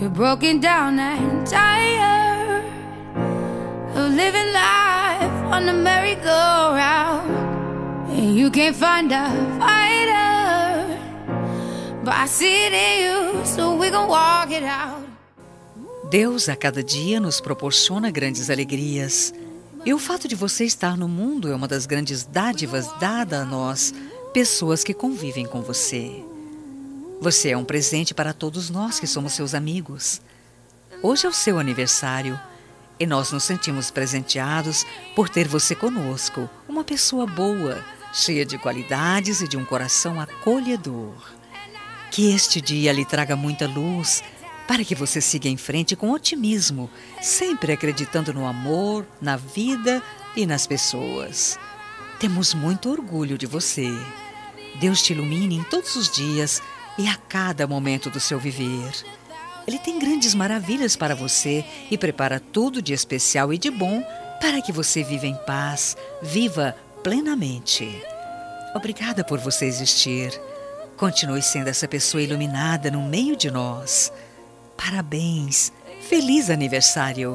You're broken down and tired of living life on the merry-go-round, and you can't find a fighter, but I see it in you, so we gon' walk it out. Deus a cada dia nos proporciona grandes alegrias. E o fato de você estar no mundo é uma das grandes dádivas dadas a nós, pessoas que convivem com você. Você é um presente para todos nós que somos seus amigos. Hoje é o seu aniversário e nós nos sentimos presenteados por ter você conosco, uma pessoa boa, cheia de qualidades e de um coração acolhedor. Que este dia lhe traga muita luz, para que você siga em frente com otimismo, sempre acreditando no amor, na vida e nas pessoas. Temos muito orgulho de você. Deus te ilumine em todos os dias e a cada momento do seu viver. Ele tem grandes maravilhas para você e prepara tudo de especial e de bom para que você viva em paz, viva plenamente. Obrigada por você existir. Continue sendo essa pessoa iluminada no meio de nós. Parabéns! Feliz aniversário!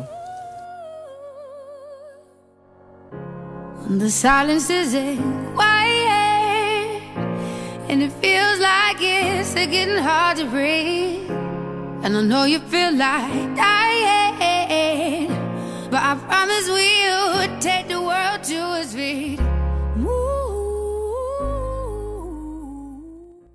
When the silence is quiet and it feels like it's getting hard to breathe, and I know you feel like dying, but I promise we'll take the world to its feet.